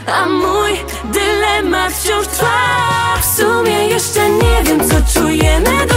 a mój dylemat wciąż trwa. W sumie jeszcze nie wiem, co czujemy.